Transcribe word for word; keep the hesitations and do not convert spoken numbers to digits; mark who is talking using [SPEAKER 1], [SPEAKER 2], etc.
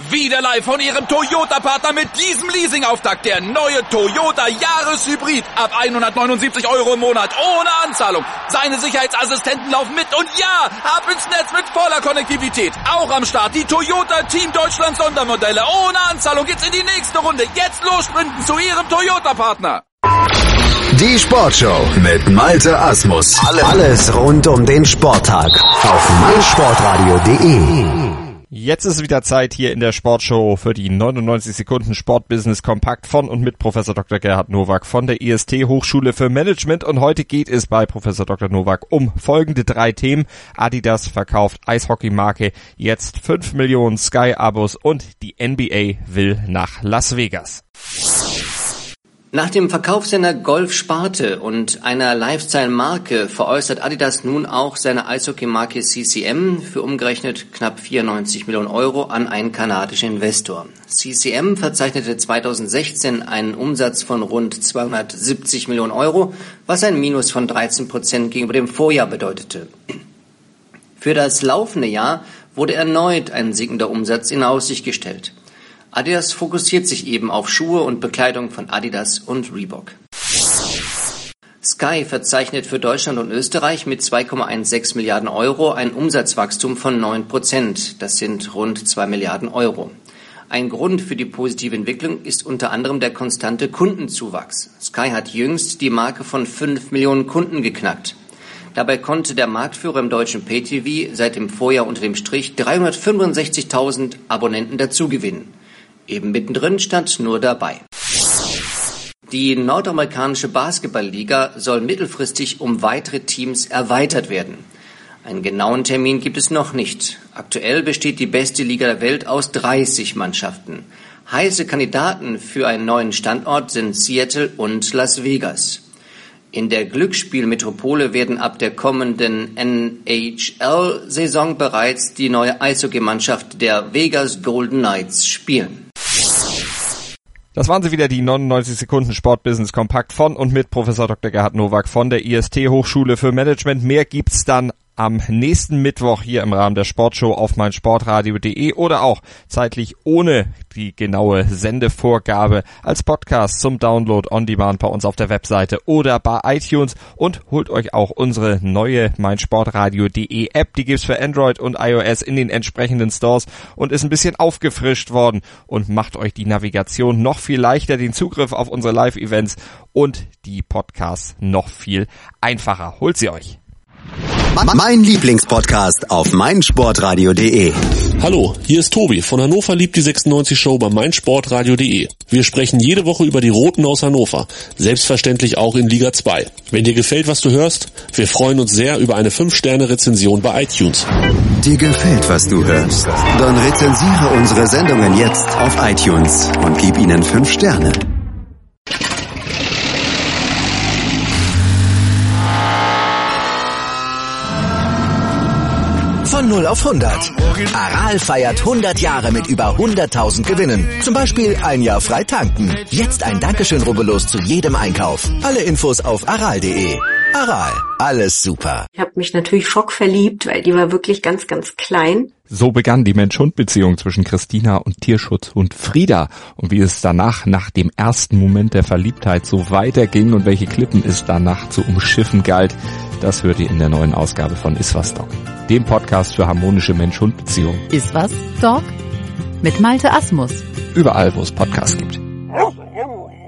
[SPEAKER 1] Wieder live von Ihrem Toyota-Partner mit diesem Leasing-Auftakt. Der neue Toyota Jahreshybrid. Ab hundertneunundsiebzig Euro im Monat. Ohne Anzahlung. Seine Sicherheitsassistenten laufen mit. Und ja, ab ins Netz mit voller Konnektivität. Auch am Start die Toyota Team Deutschland Sondermodelle. Ohne Anzahlung geht's in die nächste Runde. Jetzt los sprinten zu Ihrem Toyota-Partner.
[SPEAKER 2] Die Sportshow mit Malte Asmus. Alles rund um den Sporttag auf meinsportradio punkt de.
[SPEAKER 3] Jetzt ist wieder Zeit hier in der Sportshow für die neunundneunzig Sekunden Sportbusiness Kompakt von und mit Professor Doktor Gerhard Nowak von der I S T Hochschule für Management. Und heute geht es bei Professor Doktor Nowak um folgende drei Themen. Adidas verkauft Eishockeymarke, jetzt fünf Millionen Sky-Abos und die N B A will nach Las Vegas.
[SPEAKER 4] Nach dem Verkaufssender Golf Sparte und einer Lifestyle-Marke veräußert Adidas nun auch seine Eishockey-Marke C C M für umgerechnet knapp vierundneunzig Millionen Euro an einen kanadischen Investor. C C M verzeichnete zweitausendsechzehn einen Umsatz von rund zweihundertsiebzig Millionen Euro, was ein Minus von dreizehn Prozent gegenüber dem Vorjahr bedeutete. Für das laufende Jahr wurde erneut ein sinkender Umsatz in Aussicht gestellt. Adidas fokussiert sich eben auf Schuhe und Bekleidung von Adidas und Reebok. Sky verzeichnet für Deutschland und Österreich mit zwei Komma sechzehn Milliarden Euro ein Umsatzwachstum von neun Prozent. Das sind rund zwei Milliarden Euro. Ein Grund für die positive Entwicklung ist unter anderem der konstante Kundenzuwachs. Sky hat jüngst die Marke von fünf Millionen Kunden geknackt. Dabei konnte der Marktführer im deutschen Pay-T V seit dem Vorjahr unter dem Strich dreihundertfünfundsechzigtausend Abonnenten dazugewinnen. Eben mittendrin stand nur dabei. Die nordamerikanische Basketballliga soll mittelfristig um weitere Teams erweitert werden. Einen genauen Termin gibt es noch nicht. Aktuell besteht die beste Liga der Welt aus dreißig Mannschaften. Heiße Kandidaten für einen neuen Standort sind Seattle und Las Vegas. In der Glücksspielmetropole werden ab der kommenden N H L-Saison bereits die neue Eishockeymannschaft der Vegas Golden Knights spielen.
[SPEAKER 3] Das waren sie wieder, die neunundneunzig Sekunden Sportbusiness Kompakt von und mit Professor Doktor Gerhard Nowak von der I S T Hochschule für Management. Mehr gibt's dann am nächsten Mittwoch hier im Rahmen der Sportshow auf meinsportradio punkt de oder auch zeitlich ohne die genaue Sendevorgabe als Podcast zum Download on Demand bei uns auf der Webseite oder bei iTunes, und holt euch auch unsere neue meinsportradio punkt de App, die gibt's für Android und iOS in den entsprechenden Stores und ist ein bisschen aufgefrischt worden und macht euch die Navigation noch viel leichter, den Zugriff auf unsere Live-Events und die Podcasts noch viel einfacher. Holt sie euch!
[SPEAKER 2] Mein Lieblingspodcast auf meinsportradio punkt de.
[SPEAKER 5] Hallo, hier ist Tobi von Hannover liebt die sechsundneunzig Show bei meinsportradio punkt de. Wir sprechen jede Woche über die Roten aus Hannover, selbstverständlich auch in Liga zwei. Wenn dir gefällt, was du hörst, wir freuen uns sehr über eine fünf Sterne Rezension bei iTunes.
[SPEAKER 2] Dir gefällt, was du hörst? Dann rezensiere unsere Sendungen jetzt auf iTunes und gib ihnen fünf Sterne. Von null auf hundert. Aral feiert hundert Jahre mit über hunderttausend Gewinnen. Zum Beispiel ein Jahr frei tanken. Jetzt ein Dankeschön, rubbellos zu jedem Einkauf. Alle Infos auf aral punkt de. Aral, alles super.
[SPEAKER 6] Ich habe mich natürlich schockverliebt, weil die war wirklich ganz, ganz klein.
[SPEAKER 3] So begann die Mensch-Hund-Beziehung zwischen Christina und Tierschutzhund Frieda. Und wie es danach, nach dem ersten Moment der Verliebtheit, so weiterging und welche Klippen es danach zu umschiffen galt, das hört ihr in der neuen Ausgabe von Iswas Dog, dem Podcast für harmonische Mensch-Hund-Beziehungen.
[SPEAKER 7] Iswas Dog mit Malte Asmus.
[SPEAKER 3] Überall, wo es Podcasts gibt.